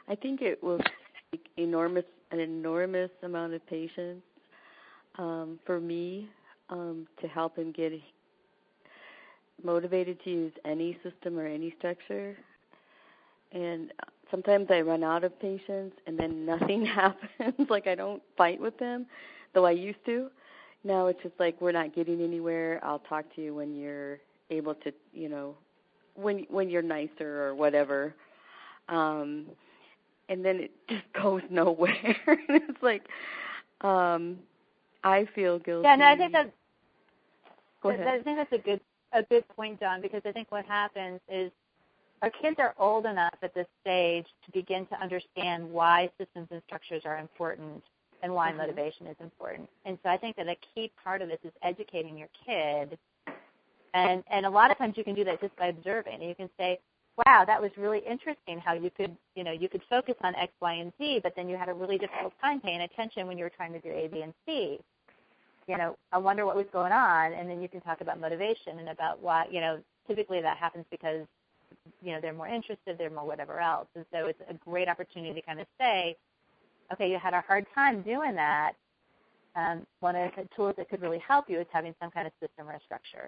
I think it will take enormous, an enormous amount of patience um, for me um, to help him get motivated to use any system or any structure. And sometimes I run out of patience, and then nothing happens. Like, I don't fight with him, though I used to. Now it's just like, we're not getting anywhere. I'll talk to you when you're able to, you know, when when you're nicer or whatever. Um, and then it just goes nowhere. It's like, um, I feel guilty. Yeah, no, I think that's, Go ahead. I think that's a good a good point, Dawn, because I think what happens is our kids are old enough at this stage to begin to understand why systems and structures are important and why mm-hmm. motivation is important. And so I think that a key part of this is educating your kid. And and a lot of times you can do that just by observing. And you can say, wow, that was really interesting how you could, you know, you could focus on X, Y, and Z, but then you had a really difficult time paying attention when you were trying to do A, B, and C. You know, I wonder what was going on, and then you can talk about motivation and about why, you know, typically that happens because, you know, they're more interested, they're more whatever else. And so it's a great opportunity to kind of say, okay, you had a hard time doing that. Um, one of the tools that could really help you is having some kind of system or structure.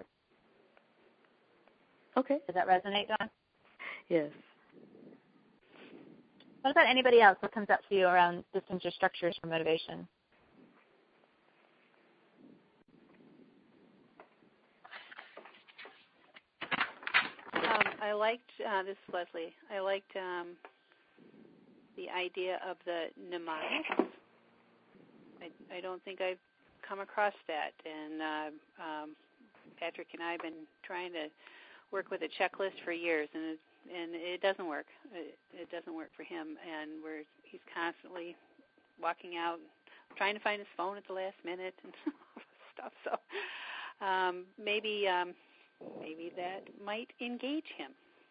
Okay. Does that resonate, Dawn? Yes. What about anybody else? What comes up to you around systems or structures for motivation? Um, I liked, uh, this is Leslie, I liked um, the idea of the mnemonics. I, I don't think I've come across that, and uh, um, Patrick and I have been trying to work with a checklist for years, and it, and it doesn't work. It, it doesn't work for him, and we're he's constantly walking out, trying to find his phone at the last minute and stuff. So um, maybe um, maybe that might engage him.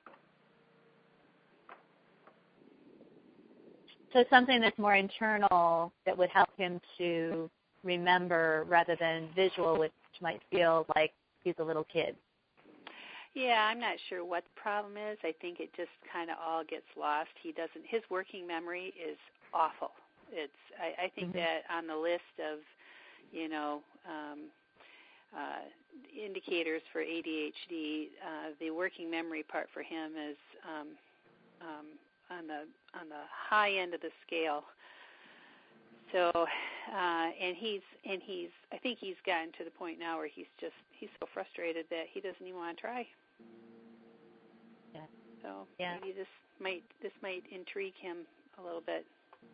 So something that's more internal that would help him to remember rather than visual, which might feel like he's a little kid. Yeah, I'm not sure what the problem is. I think it just kind of all gets lost. He doesn't. His working memory is awful. It's. I, I think mm-hmm. that on the list of, you know, um, uh, indicators for A D H D, uh, the working memory part for him is um, um, on the on the high end of the scale. So, uh, and he's and he's. I think he's gotten to the point now where he's just he's so frustrated that he doesn't even want to try. Yeah. So yeah. maybe this might this might intrigue him a little bit.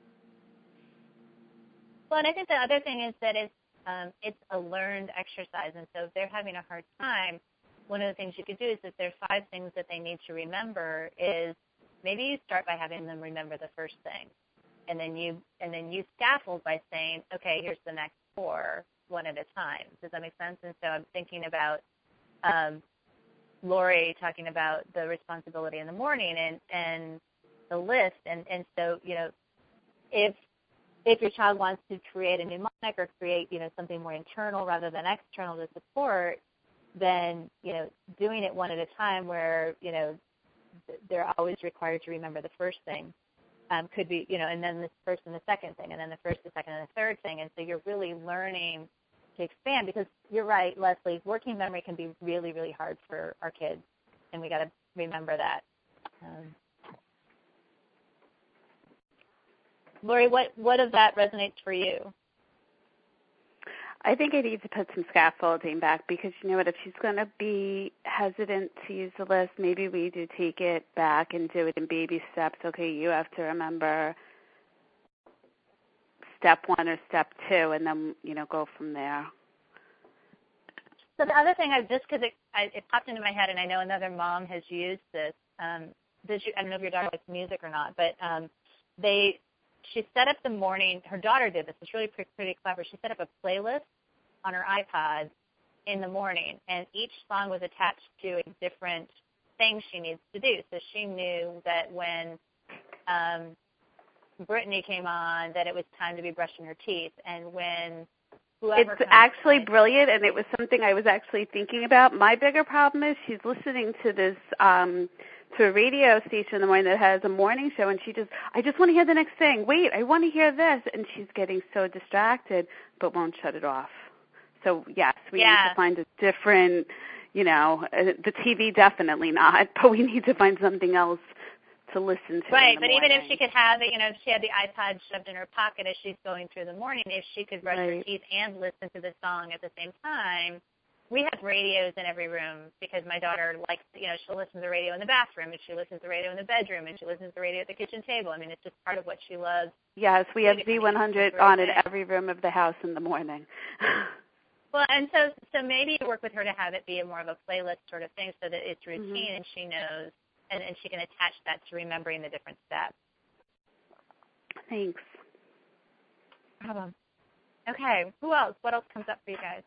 Well, and I think the other thing is that it's um, it's a learned exercise, and so if they're having a hard time, one of the things you could do is if there's five things that they need to remember, is maybe you start by having them remember the first thing, and then you and then you scaffold by saying, okay, here's the next four, one at a time. Does that make sense? And so I'm thinking about um, Lori talking about the responsibility in the morning and, and the list. And, and so, you know, if if your child wants to create a mnemonic or create, you know, something more internal rather than external to support, then, you know, doing it one at a time where, you know, they're always required to remember the first thing um, could be, you know, and then the first and the second thing, and then the first, the second, and the third thing. And so you're really learning to expand, because you're right, Leslie, working memory can be really, really hard for our kids, and we got to remember that. Um, Lori, what, what of that resonates for you? I think I need to put some scaffolding back, because you know what, if she's going to be hesitant to use the list, maybe we do take it back and do it in baby steps. Okay, you have to remember step one or step two, and then, you know, go from there. So the other thing, I just because it, I, it popped into my head, and I know another mom has used this. Um, did you, I don't know if your daughter likes music or not, but um, they she set up the morning. Her daughter did this. It's really pretty, pretty clever. She set up a playlist on her iPod in the morning, and each song was attached to a different thing she needs to do. So she knew that when um, Brittany came on, that it was time to be brushing her teeth, and when whoever it's actually on, brilliant, and it was something I was actually thinking about. My bigger problem is she's listening to this um, to a radio station in the morning that has a morning show, and she just, I just want to hear the next thing. Wait, I want to hear this, and she's getting so distracted, but won't shut it off. So yes, we yeah. need to find a different, you know, uh, the T V definitely not, but we need to find something else to listen to. Right, but morning. even if she could have it, you know, if she had the iPod shoved in her pocket as she's going through the morning, if she could brush right. her teeth and listen to the song at the same time. We have radios in every room because my daughter likes, you know, she'll listen to the radio in the bathroom, and she listens to the radio in the bedroom, and she listens to the radio at the kitchen table. I mean, it's just part of what she loves. Yes, we have Z one hundred on in every room of the house in the morning. Well, and so so maybe you work with her to have it be a more of a playlist sort of thing so that it's routine mm-hmm. and she knows, and, and she can attach that to remembering the different steps. Thanks. No problem. Okay, who else? What else comes up for you guys?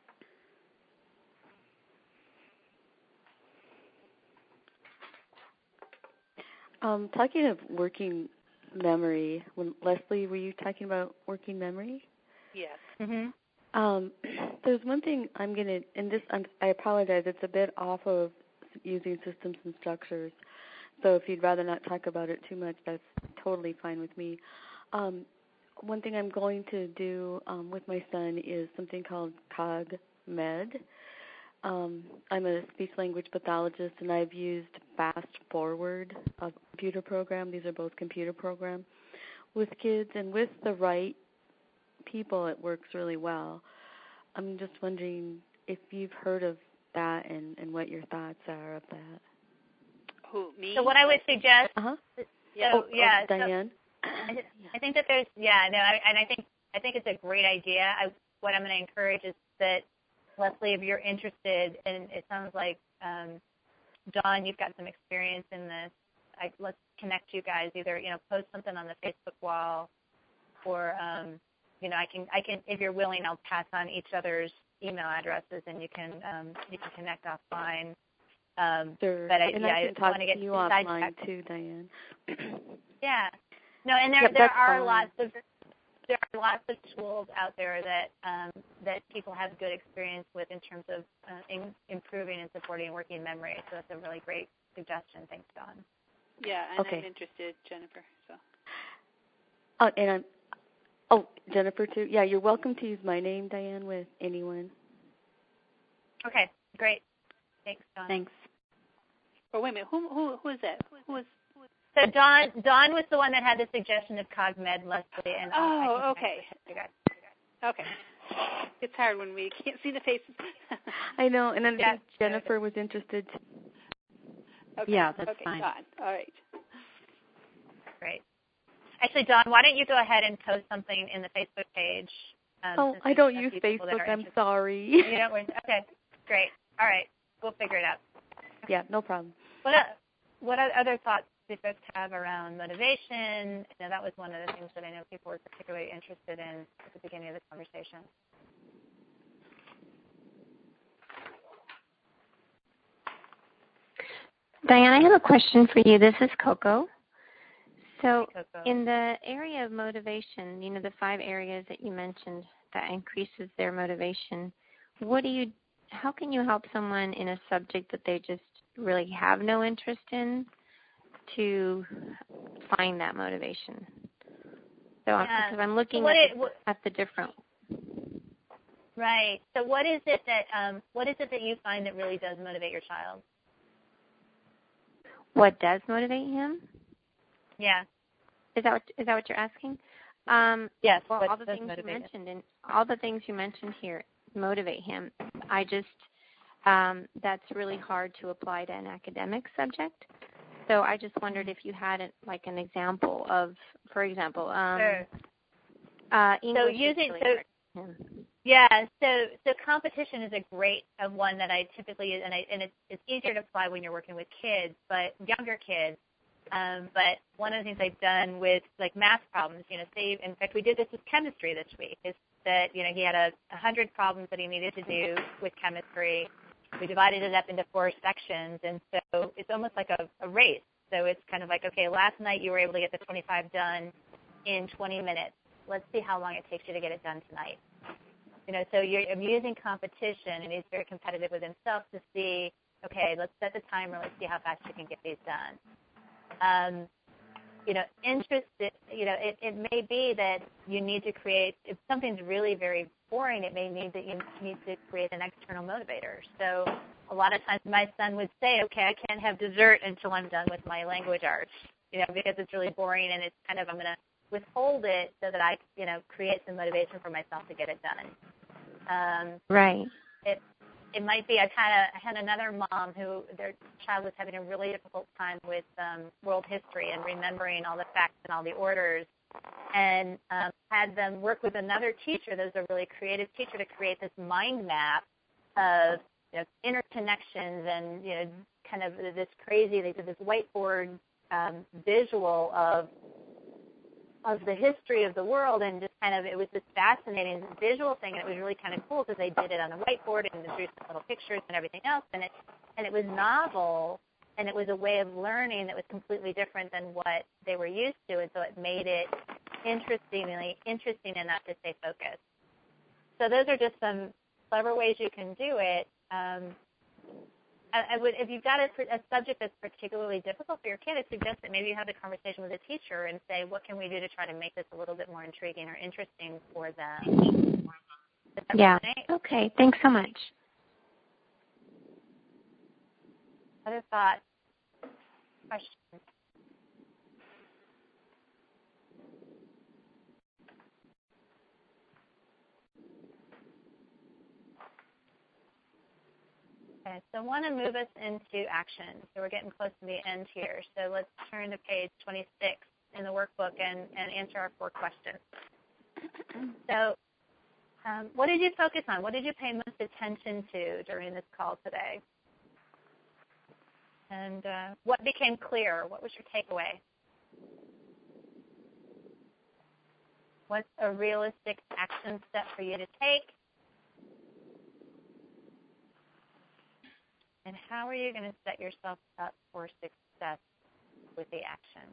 Um, talking of working memory, when Leslie, were you talking about working memory? Yes. Mhm. Um, there's one thing I'm gonna, and this I'm, I apologize. It's a bit off of using systems and structures. So if you'd rather not talk about it too much, that's totally fine with me. Um, one thing I'm going to do um, with my son is something called CogMed. Um, I'm a speech-language pathologist, and I've used Fast Forward, a computer program. These are both computer programs with kids, and with the right people, it works really well. I'm just wondering if you've heard of that and, and what your thoughts are of that. Who, me? So what I would suggest, uh-huh. so, yeah, oh, yeah, oh, Diane. So I, I think that there's, yeah, no, I, and I think I think it's a great idea. I, what I'm going to encourage is that, Leslie, if you're interested, and it sounds like, um, Dawn, you've got some experience in this. I, let's connect you guys. Either, you know, post something on the Facebook wall, or, um, you know, I can, I can, if you're willing, I'll pass on each other's email addresses, and you can, um, you can connect offline. Um, sure. But I, and yeah, I can I talk want to get to you offline offline too, Diane. Yeah. No, and there yep, there are fine. lots of there are lots of tools out there that um, that people have good experience with in terms of uh, in, improving and supporting working memory. So that's a really great suggestion. Thanks, Dawn. Yeah, and okay. I'm interested, Jennifer. So. Oh, and I'm. Oh, Jennifer too. Yeah, you're welcome to use my name, Diane, with anyone. Okay, great. Thanks, Dawn. Thanks. Oh, wait a minute. Who who who is that? Who, who is? So Dawn Dawn was the one that had the suggestion of CogMed, Leslie, and oh, okay. Okay. It's hard when we can't see the faces. I know, and then yeah. Jennifer was interested. Okay. Yeah, that's okay, fine. Dawn. All right. Great. Actually, Dawn, why don't you go ahead and post something in the Facebook page? Um, oh, I don't use Facebook. I'm interested. sorry. You don't. Okay, great. All right, we'll figure it out. Yeah, no problem. What uh, what other thoughts do folks have around motivation? You know, that was one of the things that I know people were particularly interested in at the beginning of the conversation. Diane, I have a question for you. This is Coco. So Hey, Coco. in the area of motivation, you know, the five areas that you mentioned that increases their motivation, what do you, how can you help someone in a subject that they just really have no interest in to find that motivation? So yeah. I'm, because I'm looking so at, it, the, what, at the different. Right. So what is it that um, what is it that you find that really does motivate your child? What does motivate him? Yeah. Is that what, is that what you're asking? Um, yes. Well, what all the does things you motivate mentioned and all the things you mentioned here motivate him. I just um, that's really hard to apply to an academic subject. So I just wondered if you had like an example of, for example, um, sure. uh, English. So using really so hard. yeah. So so competition is a great uh, one that I typically use, and I and it's it's easier to apply when you're working with kids, but younger kids. Um, but one of the things I've done with like math problems, you know, say, in fact, we did this with chemistry this week, is that, you know, he had a, a hundred problems that he needed to do with chemistry. We divided it up into four sections, and so it's almost like a, a race. So it's kind of like, okay, last night you were able to get the twenty-five done in twenty minutes. Let's see how long it takes you to get it done tonight. You know, so you're I'm using competition, and he's very competitive with himself to see okay, let's set the timer, let's see how fast you can get these done. Um, you know, interested, you know, it, it may be that you need to create, if something's really very boring, it may need that you need to create an external motivator. So a lot of times my son would say, okay, I can't have dessert until I'm done with my language arts, you know, because it's really boring and it's kind of, I'm going to withhold it so that I, you know, create some motivation for myself to get it done. Um, right. It, it might be, I kind of I had another mom who their child was having a really difficult time with um, world history and remembering all the facts and all the orders, and um, had them work with another teacher that was a really creative teacher to create this mind map of, you know, interconnections and, you know, kind of this crazy, they did this whiteboard um, visual of of the history of the world, and just kind of, it was this fascinating visual thing, and it was really kind of cool because they did it on a whiteboard and drew some little pictures and everything else, and it and it was novel, and it was a way of learning that was completely different than what they were used to, and so it made it interestingly interesting enough to stay focused. So those are just some clever ways you can do it. Um, I, I would, if you've got a, a subject that's particularly difficult for your kid, I suggest that maybe you have a conversation with a teacher and say, what can we do to try to make this a little bit more intriguing or interesting for them? Yeah. Okay. Thanks so much. Other thoughts? Questions? Okay, so I want to move us into action. So we're getting close to the end here. So let's turn to page twenty-six in the workbook and, and answer our four questions. So um, what did you focus on? What did you pay most attention to during this call today? And uh, what became clear? What was your takeaway? What's a realistic action step for you to take? And how are you going to set yourself up for success with the action?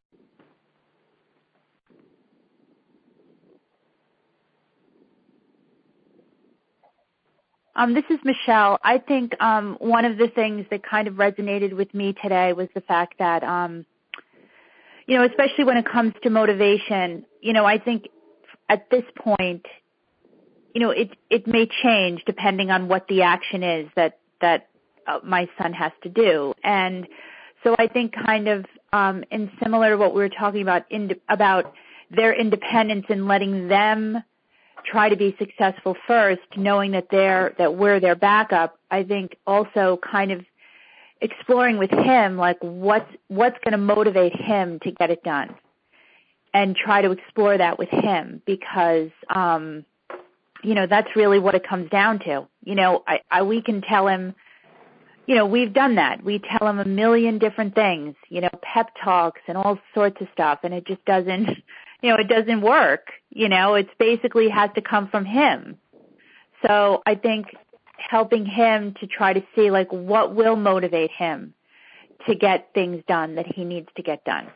Um, this is Michelle. I think um, one of the things that kind of resonated with me today was the fact that, um, you know, especially when it comes to motivation, you know, I think at this point, you know, it it may change depending on what the action is that that uh, my son has to do. And so I think kind of um, in similar to what we were talking about in, about their independence and letting them try to be successful first, knowing that they're that we're their backup. I think also kind of exploring with him like what's what's going to motivate him to get it done, and try to explore that with him because um, you know that's really what it comes down to. You know, I, I we can tell him. You know, we've done that. We tell him a million different things, you know, pep talks and all sorts of stuff, and it just doesn't, you know, it doesn't work. You know, it's basically has to come from him. So I think helping him to try to see, like, what will motivate him to get things done that he needs to get done.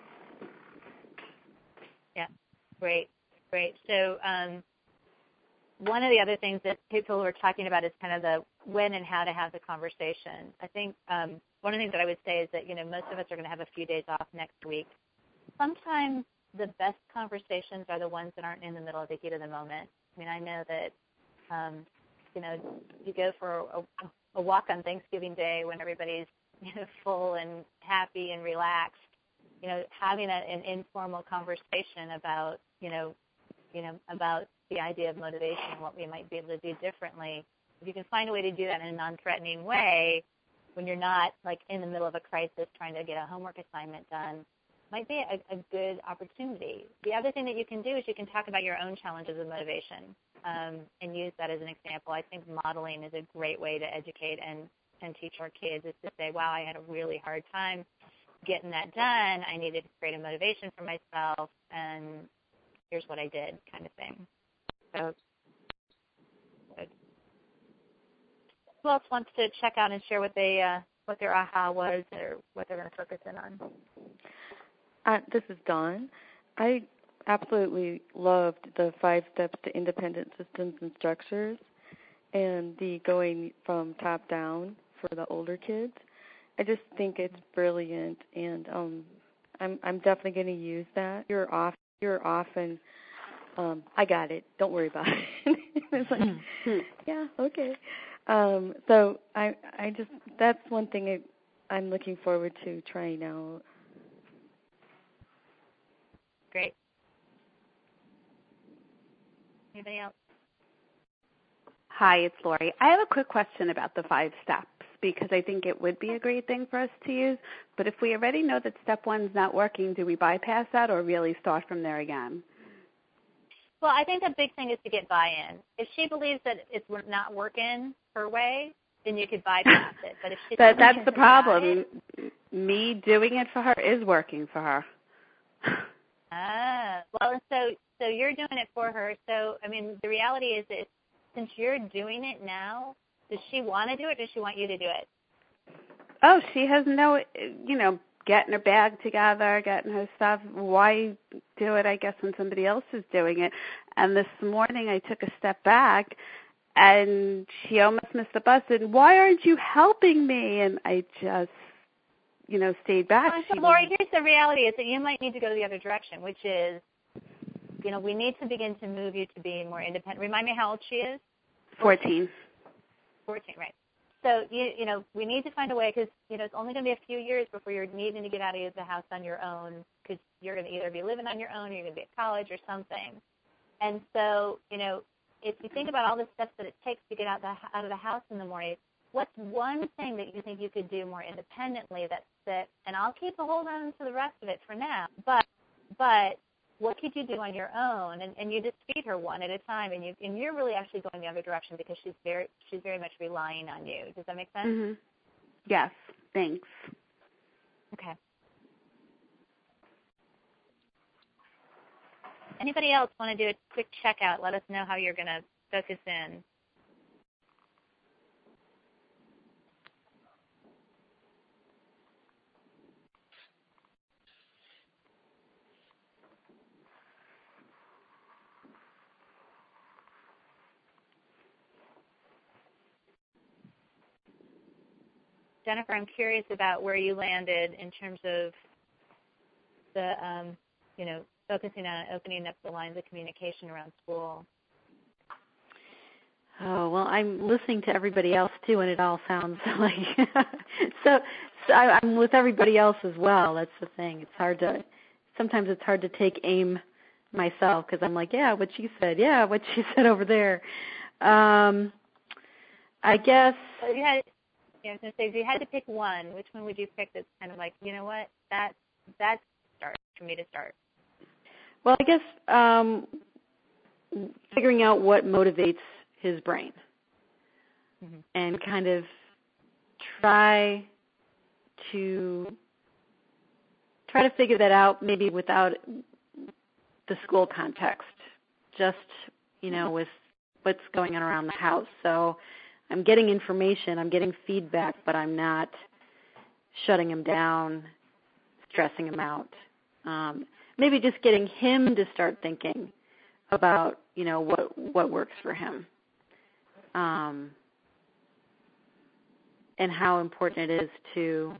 Yeah, great, great. So um, one of the other things that people were talking about is kind of the when and how to have the conversation. I think um, one of the things that I would say is that, you know, most of us are going to have a few days off next week. Sometimes the best conversations are the ones that aren't in the middle of the heat of the moment. I mean, I know that, um, you know, you go for a, a walk on Thanksgiving Day when everybody's, you know, full and happy and relaxed. You know, having a, an informal conversation about, you know, you know, about the idea of motivation and what we might be able to do differently. If you can find a way to do that in a non-threatening way, when you're not like in the middle of a crisis trying to get a homework assignment done, might be a, a good opportunity. The other thing that you can do is you can talk about your own challenges of motivation um, and use that as an example. I think modeling is a great way to educate and, and teach our kids is to say, wow, I had a really hard time getting that done. I needed to create a motivation for myself, and here's what I did, kind of thing. So, good. Who else wants to check out and share what they uh, what their aha was or what they're going to focus in on? Uh, this is Dawn. I absolutely loved the five steps to independent systems and structures and the going from top down for the older kids. I just think it's brilliant, and um, I'm I'm definitely going to use that. You're off. You're off, and um, I got it. Don't worry about it. It's like, mm-hmm. yeah, okay. Um, so I I just that's one thing I, I'm looking forward to trying out. Great. Anybody else? Hi, it's Lori. I have a quick question about the five steps because I think it would be a great thing for us to use. But if we already know that step one's not working, do we bypass that or really start from there again? Well, I think the big thing is to get buy-in. If she believes that it's not working her way, then you could bypass it. But if she but that's the problem. It, Me doing it for her is working for her. ah, well, so so you're doing it for her. So I mean, the reality is that since you're doing it now, does she want to do it? Or does she want you to do it? Oh, she has no, you know, getting her bag together, getting her stuff. Why do it, I guess, when somebody else is doing it? And this morning I took a step back, and she almost missed the bus. And why aren't you helping me? And I just, you know, stayed back. Well, so, Lori, here's the reality is that you might need to go the other direction, which is, you know, we need to begin to move you to being more independent. Remind me how old she is? fourteen. fourteen, right. So, you, you know, we need to find a way because, you know, it's only going to be a few years before you're needing to get out of the house on your own because you're going to either be living on your own or you're going to be at college or something. And so, you know, if you think about all the steps that it takes to get out, the, out of the house in the morning, what's one thing that you think you could do more independently that's it? And I'll keep a hold on to the rest of it for now. But, but what could you do on your own? And, and you just feed her one at a time, and you and you're really actually going the other direction because she's very she's very much relying on you. Does that make sense? Mm-hmm. Yes. Thanks. Okay. Anybody else want to do a quick checkout? Let us know how you're going to focus in. Jennifer, I'm curious about where you landed in terms of the, um, you know, focusing on opening up the lines of communication around school. Oh, well, I'm listening to everybody else, too, and it all sounds like so, so I, I'm with everybody else as well. That's the thing. It's hard to – sometimes it's hard to take aim myself because I'm like, yeah, what she said. Yeah, what she said over there. Um, I guess – well, you had, yeah, I was going to say, if you had to pick one, which one would you pick that's kind of like, you know what, that, that's a start for me to start? Well, I guess um, figuring out what motivates his brain mm-hmm. and kind of try to try to figure that out maybe without the school context, just, you know, with what's going on around the house. So I'm getting information, I'm getting feedback, but I'm not shutting him down, stressing him out. Um, maybe just getting him to start thinking about, you know, what what works for him, um, and how important it is to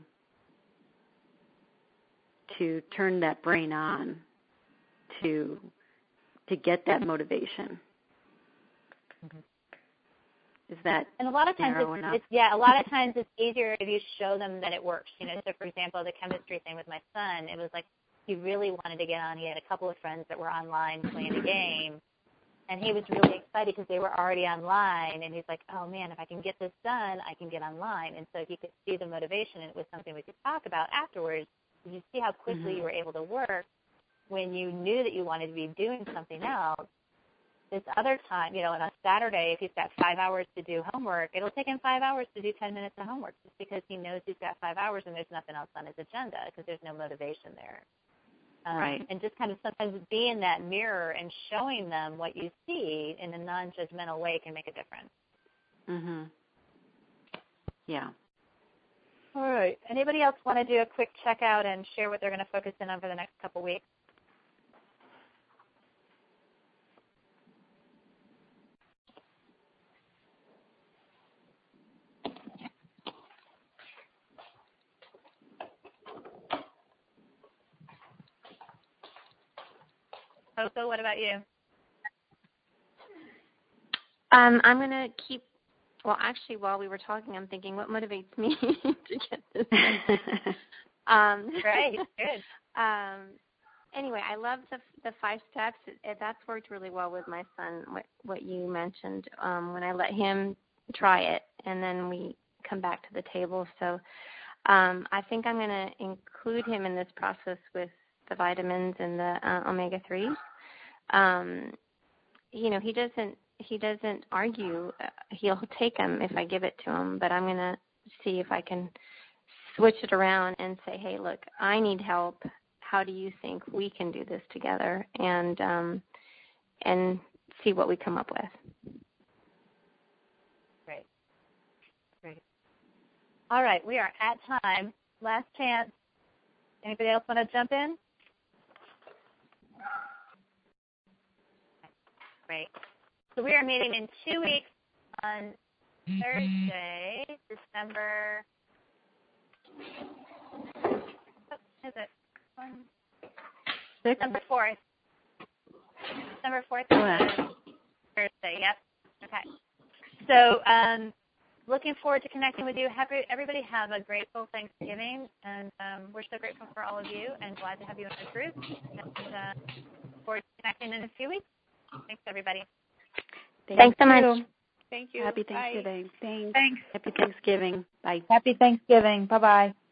to turn that brain on to to get that motivation. Mm-hmm. Is that and a lot of times narrow it's, enough? it's yeah a lot of times it's easier if you show them that it works. You know, so for example, the chemistry thing with my son, it was like he really wanted to get on. He had a couple of friends that were online playing a game, and he was really excited because they were already online. And he's like, "Oh man, if I can get this done, I can get online." And so he could see the motivation, and it was something we could talk about afterwards. You see how quickly mm-hmm. you were able to work when you knew that you wanted to be doing something else. This other time, you know, on a Saturday, if he's got five hours to do homework, it'll take him five hours to do ten minutes of homework just because he knows he's got five hours and there's nothing else on his agenda because there's no motivation there. Um, right. And just kind of sometimes being that mirror and showing them what you see in a non-judgmental way can make a difference. Mm-hmm. Yeah. All right. Anybody else want to do a quick checkout and share what they're going to focus in on for the next couple weeks? Coco, what about you? Um, I'm going to keep, well, actually, while we were talking, I'm thinking, what motivates me to get this done? um, right, good. um, anyway, I love the the five steps. It, it, that's worked really well with my son, what, what you mentioned, um, when I let him try it, and then we come back to the table. So um, I think I'm going to include him in this process with the vitamins and the uh, omega threes. Um, you know, he doesn't he doesn't argue. Uh, he'll take them if I give it to him, but I'm going to see if I can switch it around and say, hey, look, I need help. How do you think we can do this together? And um, and see what we come up with. Great. Great. All right, we are at time. Last chance. Anybody else want to jump in? Great. So we are meeting in two weeks on Thursday, December. What is it? Um, December fourth. December fourth is Thursday. Yep. Okay. So, um, looking forward to connecting with you. Happy, everybody have a grateful Thanksgiving, and um, we're so grateful for all of you and glad to have you in the group. And uh, look forward to connecting in a few weeks. Thanks, everybody. Thank Thanks so much. You. Thank you. Happy Thanksgiving. Bye. Thanks. Thanks. Happy Thanksgiving. Bye. Happy Thanksgiving. Bye-bye.